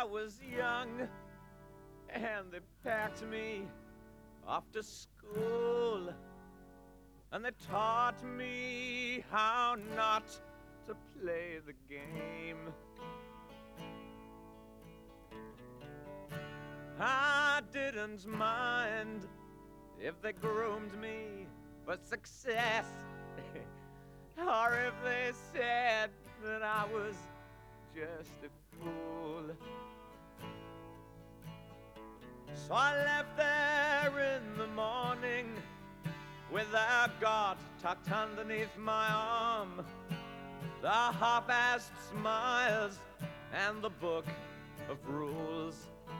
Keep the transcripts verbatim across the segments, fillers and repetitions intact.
was young and they packed me off to school, and they taught me how not to play the game. I didn't mind if they groomed me for success, or if they said that I was just a fool. So I left there in the morning with their God tucked underneath my arm, the half-assed smiles and the book of rules.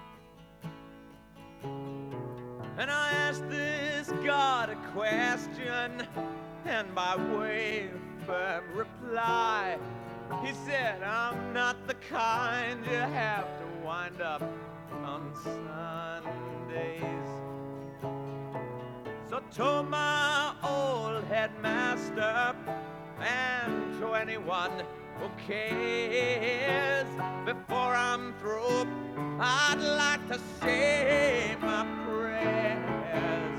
And I asked this God a question, and by way of firm reply, he said, I'm not the kind you have to wind up on Sundays. So to my old headmaster and to anyone who cares, before I'm through, I'd like to say my prayers.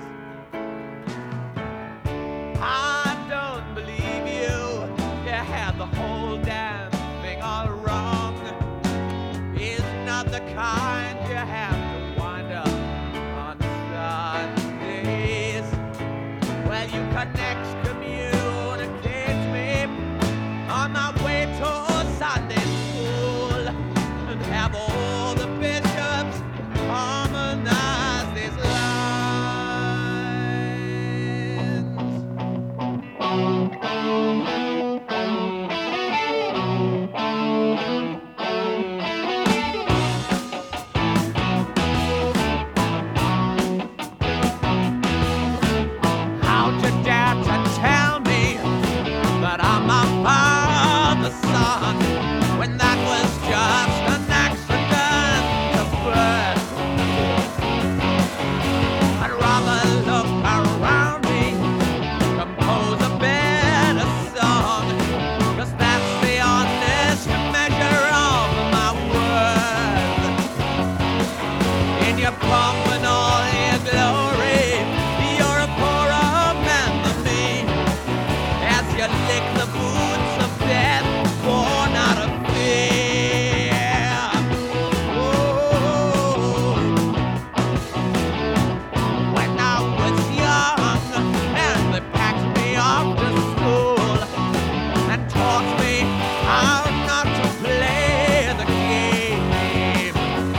I don't believe you, you had the whole damn thing all wrong. He's not the kind you have to wind up on Sundays. Well, you can excommunicate me on my way to Sunday school and have all the bishops harmonize these How'd you dare to tell me that I'm my father's son, when that was just an accident of birth? I'd rather look around me, compose a better song, 'cause that's the honest measure of my worth. In your pomp and all your glory, you're a poorer man than me, as you lick the boots of death, born out of fear. Oh, when I was young and they packed me off to school and taught me how not to play the game,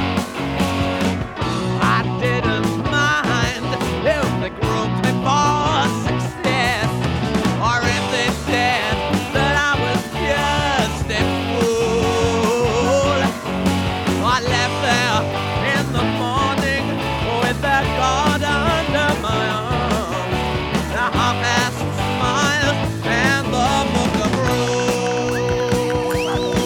I didn't mind if they groomed me for success, or if they said that I was just a fool. I left there in the morning with that God under my arm, the half-assed smile and the book of rules.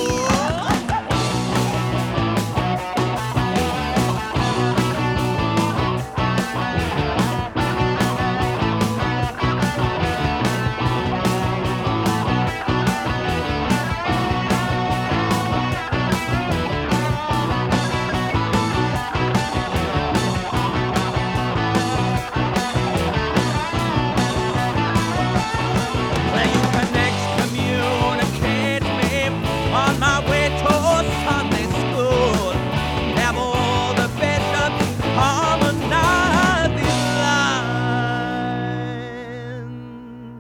Well, you can excommunicate me on my way to Sunday school, have all the bishops harmonize these lines.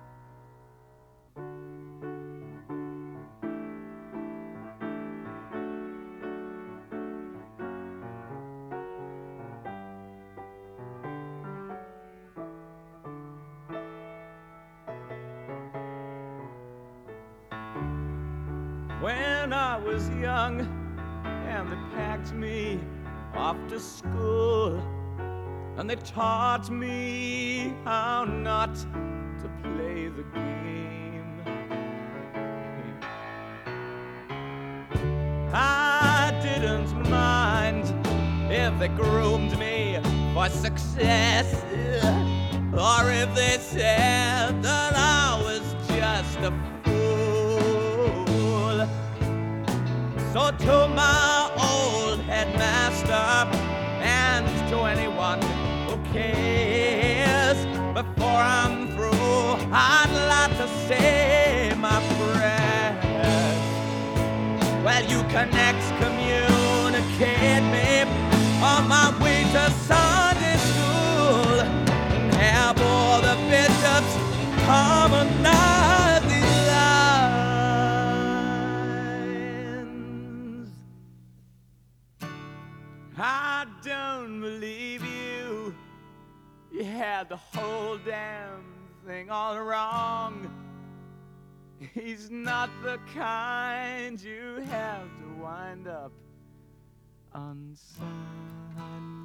When I was young and they packed me off to school, and they taught me how not to play the game, I didn't mind if they groomed me for success, or if they said that I was just a fool. So to my old anyone who cares. Before I'm through, I'd like to say my prayers. Well, you can excommunicate me on my way to Sunday school, and have all the bishops harmonize these lines. I don't believe you. You had the whole damn thing all wrong. He's not the kind you have to wind up on Sunday.